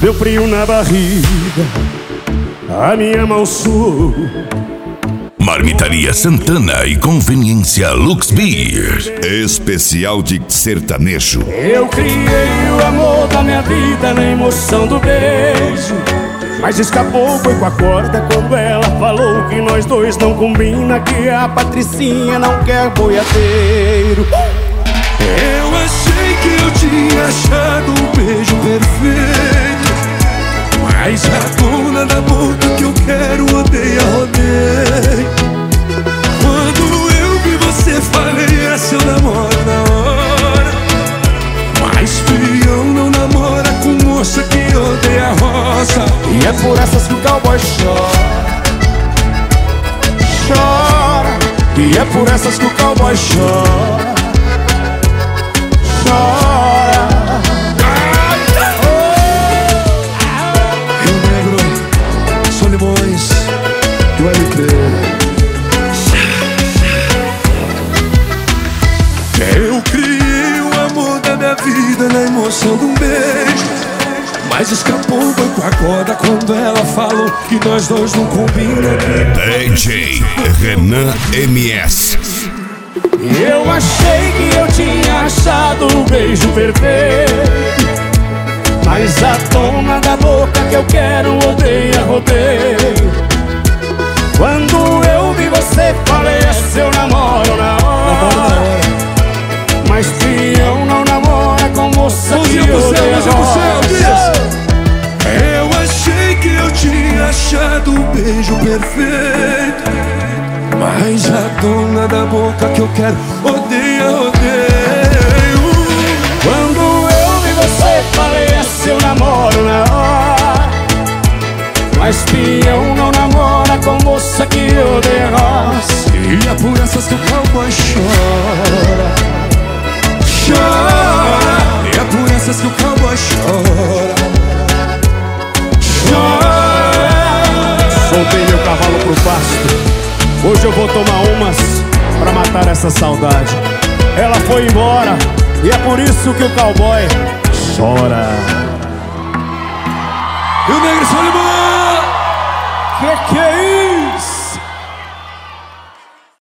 deu frio na barriga, a minha mão suou. Marmitaria Santana e Conveniência Lux Beer. Especial de sertanejo. Eu criei o amor da minha vida na emoção do beijo, mas escapou, foi com a corda quando ela falou que nós dois não combina, que a Patricinha não quer boiadeiro. Eu achei que eu tinha achado um beijo perfeito, mas a dona da boca que eu quero odeia, rodeio. Quando eu vi você falei, essa eu namoro na hora, mas fião não namora com moça que odeia roça. E é por essas que o cowboy chora, chora. E é por essas que o cowboy chora, chora. Rio Negro, Solimões do LP. Eu criei o amor da minha vida na emoção de um beijo, mas escapou, foi com a corda quando ela falou que nós dois não combinam. DJ Renan MS. Eu achei que eu tinha achado o beijo perfeito, mas a dona da boca que eu quero odeia, rodeio. Quando eu vi você falei, essa eu namoro na hora, mas fião não namora com moça que odeia roça. Eu achei que eu tinha achado o beijo perfeito, mas a dona da boca que eu quero odeia, odeio. Quando eu vi você falei, essa eu namoro na hora, mas fião não namora com moça que odeia roça. E é por essas que o cowboy chora, chora. E é por essas que o cowboy chora, chora. Soltei meu cavalo pro pasto, hoje eu vou tomar umas pra matar essa saudade. Ela foi embora e é por isso que o cowboy chora. Rio Negro, Solimão. Que é